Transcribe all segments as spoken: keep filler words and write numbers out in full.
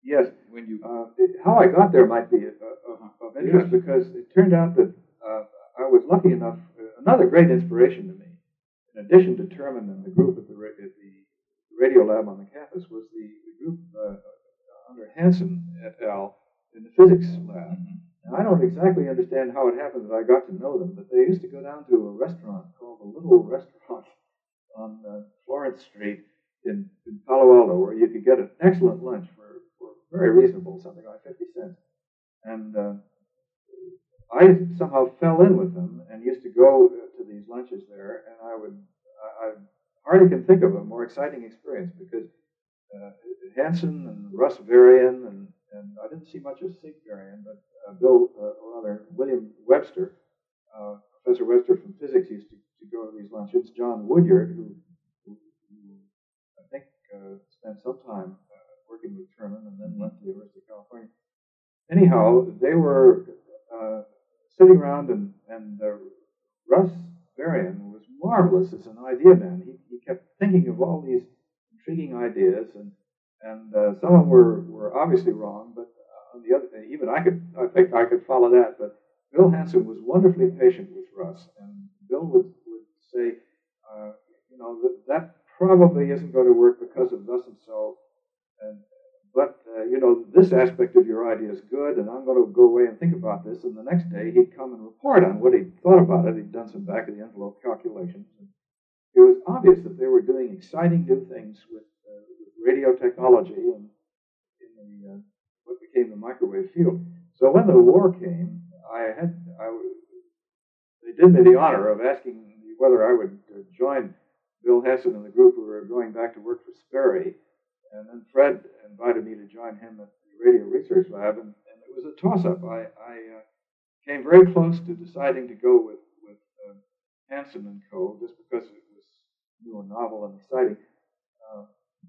Yes. When you uh, it, how I got there might be uh, of, of interest yes. because it turned out that uh, I was lucky enough. Uh, another great inspiration to me, in addition to Terman and the group at the, at the radio lab on the campus, was the, the group uh, under Hansen et al. In the physics lab. Mm-hmm. Now, I don't exactly understand how it happened that I got to know them, but they used to go down to a restaurant called the Little Restaurant on uh, Florence Street in, in Palo Alto, where you could get an excellent lunch for, for very reasonable, something like fifty cents. And uh, I somehow fell in with them and used to go to these lunches there, and I would, I, I hardly can think of a more exciting experience because uh, Hansen and Russ Varian and And I didn't see much of Sig Varian, but uh, Bill, uh, or rather William Webster, uh, Professor Webster from physics, used to, to go to these lunches. John Woodyard, who, who, who I think uh, spent some time uh, working with Terman and then went to the University of California. Anyhow, they were uh, sitting around, and, and uh, Russ Varian was marvelous as an idea man. He, he kept thinking of all these intriguing ideas, and And uh, some of them were, were obviously wrong, but uh, on the other, even I could, I think I could follow that. But Bill Hansen was wonderfully patient with Russ, and Bill would, would say, uh, you know, that, that probably isn't going to work because of thus and so. And but uh, you know, this aspect of your idea is good, and I'm going to go away and think about this. And the next day he'd come and report on what he'd thought about it. He'd done some back of the envelope calculations. And it was obvious that they were doing exciting new things with radio technology and in the uh, what became the microwave field. So when the war came, I had I they did me the honor of asking me whether I would uh, join Bill Hansen and the group who were going back to work for Sperry, and then Fred invited me to join him at the Radio Research Lab, and, and it was a toss-up. I, I uh, came very close to deciding to go with with uh, Hansen and Co. just because it was new and novel and exciting. Uh,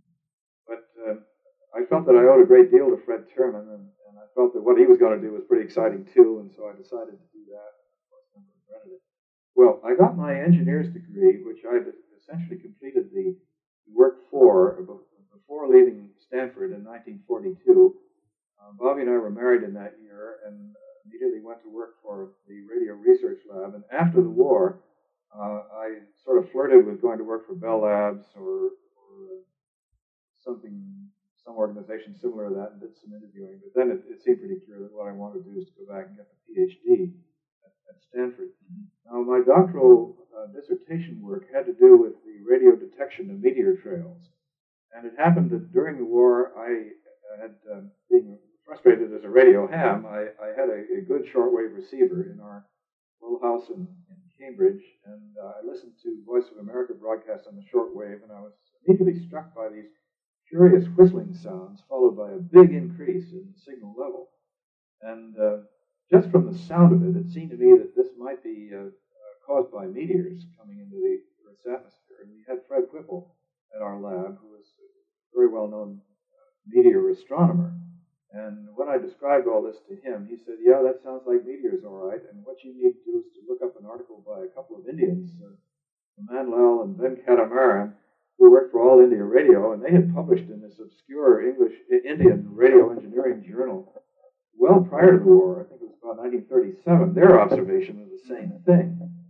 But uh, I felt that I owed a great deal to Fred Terman, and, and I felt that what he was going to do was pretty exciting too, and so I decided to do that. Of course, I never regretted it. Well, I got my engineer's degree, which I essentially completed the work for before leaving Stanford in nineteen forty-two. Uh, Bobby and I were married in that year, and immediately went to work for the Radio Research Lab. And after the war, uh, I sort of flirted with going to work for Bell Labs or, or something, some organization similar to that, and did some interviewing. But then it, it seemed pretty clear that what I wanted to do is to go back and get the PhD at, at Stanford. Mm-hmm. Now, my doctoral uh, dissertation work had to do with the radio detection of meteor trails. And it happened that during the war, I had, um, being frustrated as a radio ham, I, I had a, a good shortwave receiver in our little house in, in Cambridge, and uh, I listened to Voice of America broadcasts on the shortwave, and I was immediately struck by these curious whistling sounds followed by a big increase in the signal level. And uh, just from the sound of it, it seemed to me that this might be uh, uh, caused by meteors coming into the Earth's atmosphere. And we had Fred Whipple at our lab, who was a very well-known uh, meteor astronomer. And when I described all this to him, he said, yeah, that sounds like meteors, all right. And what you need to do is to look up an article by a couple of Indians, uh, Manlal and Ben Katamaran, who worked for All India Radio, and they had published in this obscure English Indian radio engineering journal well prior to the war. I think it was about nineteen thirty-seven. Their observation of the same thing,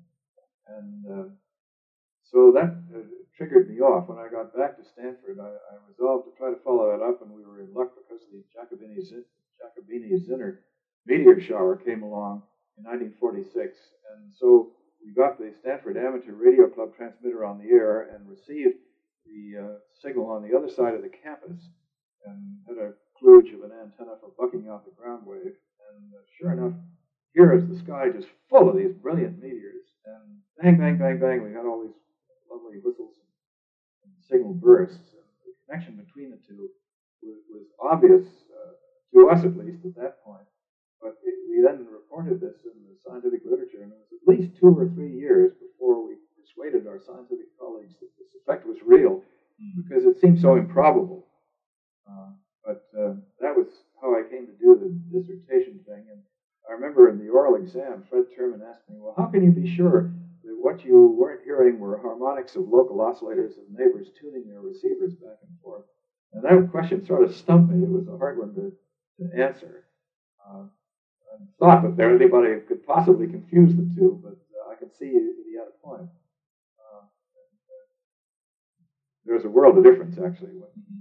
and uh, so that uh, triggered me off. When I got back to Stanford, I, I resolved to try to follow that up, and we were in luck because the Jacobini-Zinner meteor shower came along in nineteen forty-six, and so we got the Stanford Amateur Radio Club transmitter on the air and received the uh, signal on the other side of the campus, and had a kludge of an antenna for bucking out the ground wave. And uh, sure enough, here is the sky just full of these brilliant meteors, and bang, bang, bang, bang, we got all these lovely whistles and, and signal bursts. And the connection between the two was, was obvious, uh, to us at least at that point. But it, we then reported this in the scientific literature, and it was at least two or three years before we persuaded our scientific colleagues that this effect was real, because it seemed so improbable. Uh, but uh, that was how I came to do the dissertation thing. And I remember in the oral exam, Fred Terman asked me, well, how can you be sure that what you weren't hearing were harmonics of local oscillators of neighbors tuning their receivers back and forth? And that question sort of stumped me. It was a hard one to, to answer. Uh, I thought that there anybody could possibly confuse the two, but uh, I can see that he had a point. Uh, there's a world of difference, actually, when